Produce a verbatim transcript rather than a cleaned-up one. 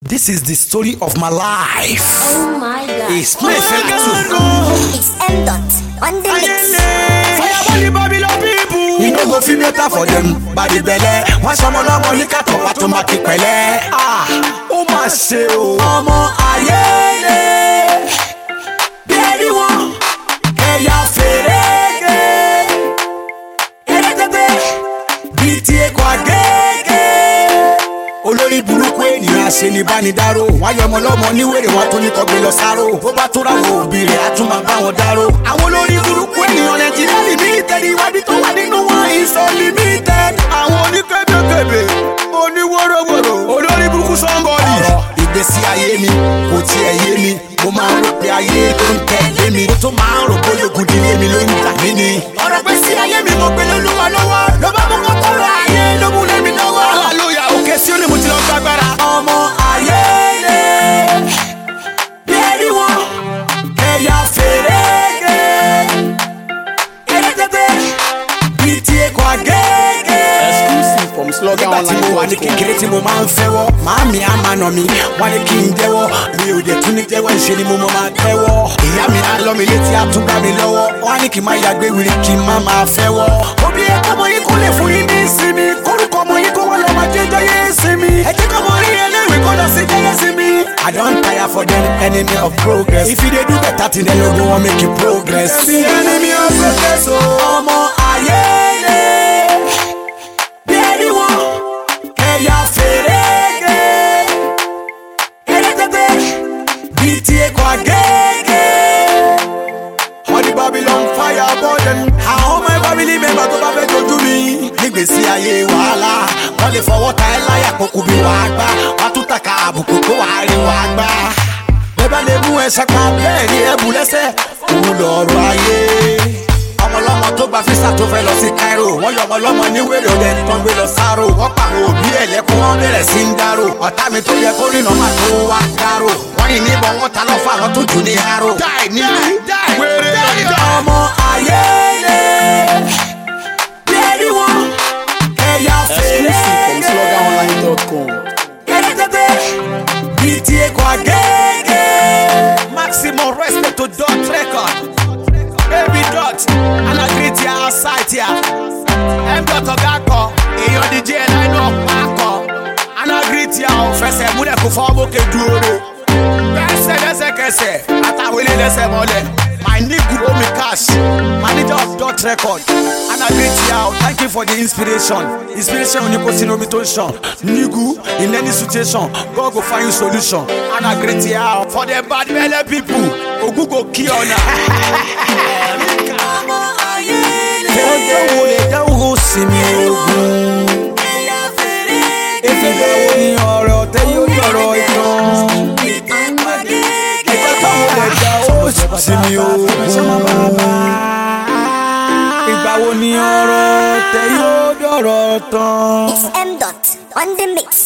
This is the story of my life. Oh my God. It's Playfella too. It's M dot on the mix. Fire body Babylon people. You know go feel better for them. Body belly. Once I'm on a liquor to what to make it pele. Ah, oh my say oh. Omo ayele. Baby one. Eya ferege. Eretete. Biti kwa gege. Olórí burúkú ènìyàn ṣe ní bánidáró wáyé ọmọ lọ́mọ níwèrè wọn tó ní kọgbé lọ sáró bó bá tó ráwọ òbí rẹ̀ á tún máa bá wọn dáró. àwọn olórí burúkú ènìyàn nàìjíríà limited ìwádìí tó wà nínú wọn ìsọ limited. àwọn oníkébékébé oníwòròwòrò olórí burúkú somebody. ọ̀rọ̀ ìgbésí ayé mi kò tiẹ̀ yé mi mo máa ń rò pé ayé tó ń tẹ̀lé mi mo tó máa ń rò pé ológun dílé mi ló ń dà mí ni. ọ̀rọ̀ ìgbésí ayé mi mo gbé lólúwa lọ́wọ́ ló bá mú kọ́kọ́ rọ ayé ló mú lé mi lọ́wọ́. hallelujah òkè sí ó ní mo ti lọ gbàgbára. ọmọ ayé lè bẹ́ẹ̀ni wọn ẹ̀yà fèrègé ẹ̀ẹ́dẹ́gbẹ́ bíi ti ẹ̀kọ́ agẹ́gẹ́. Exclusive from slogan nígbà tí mo wà ní kékeré tí mo máa ń fẹ́wọ́ màámi á máa nà mí wọ́n ní kí n jẹ́wọ́ mi ò dé tún ní jẹ́wọ́ ìṣe ni mo máa tẹ́wọ́. ìyá mi á lọ́ mi létí á tún gbá mi lọ́wọ́ wọ́n ní kí n máa yàgbé wiri kí n má máa fẹ́wọ́. òbí ẹ̀kọ́ ọmọ yìí kò lè fún yín ní ìsinmi kórúkọ ọmọ yìí kó wọ́n lọ́ọ́ máa jẹ́jọ́ yé ìsinmi. ẹ jẹ́ kọ́ ọmọ rí ẹlẹ́rìí kó lọ sí jẹ́yẹ́ sí mi. I don't tire for them enemy of progress. If you dey do better thing then you go wan make you progress. the enemy of progress o. ọmọ ayé lè bẹ́ẹ̀ni wọn ẹ̀yà fèrègé ẹ̀ẹ́dẹ́gbẹ́ bíi ti ẹ̀kọ́ agẹ́gẹ́. All the Babylon fire burden. àwọn ọmọ ẹ̀ Babylon mẹ́mbà tó bá fẹ́ jojú mi. nígbèsí ayé wàhálà wọ́n lè fọwọ́ ta ẹ́ láyà kókó bí wàá gbá wàá tún tàkà àbùkù kó wàá rí wàá gbá. bẹ́ẹ̀ bá lè mú ẹ ṣàpá bẹ́ẹ̀ ni ẹ bù lẹ́sẹ̀ òun lọ́rọ̀ ayé. ọmọlọ́mọ tó gba físà tó fẹ́ lọ sí Cairo wọ́n yọ ọmọlọ́mọ ní wèrè ọ̀dẹ nìkan gbé lọ sáró wọ́n pàrọ̀ òbí ẹ̀ lẹ́kún wọn bẹ̀rẹ̀ sí ń dárò ọ̀tá mi tó yẹ kó rìnà máa tó wá dárò wọ́n yìn níbọn wọn ta lọ́fà wọn tó jù ní aró. dáì ní wèrè lọ́jà. ọmọ ayé lè bẹ́ẹ̀ni wọn ẹ̀yà fèrè. Exclusive from slogan online dot com. ẹ̀ẹ́dẹ́gbẹ́ bíi ti ẹ̀kọ́ agẹ́gẹ́. maximum respect to Dot record. Baby Dot, and I greet you outside here. M Dot Ogako, èèyàn D J Nine Opako, and I greet you out. Fẹsẹ̀ múlẹ̀ kò fọ́ bókè dúró. Kẹsẹ̀ kẹsẹ̀ kẹsẹ̀, àtàwọn ilé lẹ́sẹ̀ mọ́lẹ̀. My nigga Omi Cash, manager of Dot record, and I greet you out. Thank you for the inspiration. Inspiration when you post in Omi Toshan. Nigu, in any situation, God go find you solution. And I greet you out. For the bad belly people, Ogu go kill on Ẹjọ́ wo lè dáwọ́ sí mi ogun? Efi báwo ni ọ̀rọ̀ tẹ yóò yọ̀rọ̀ ìtàn? Ẹjọ́ táwọn lè dáwọ́ sí mi ogun? Ìgbà wo ni ọ̀rọ̀ tẹ yóò yọ̀rọ̀ tán? It's M dot on the mix.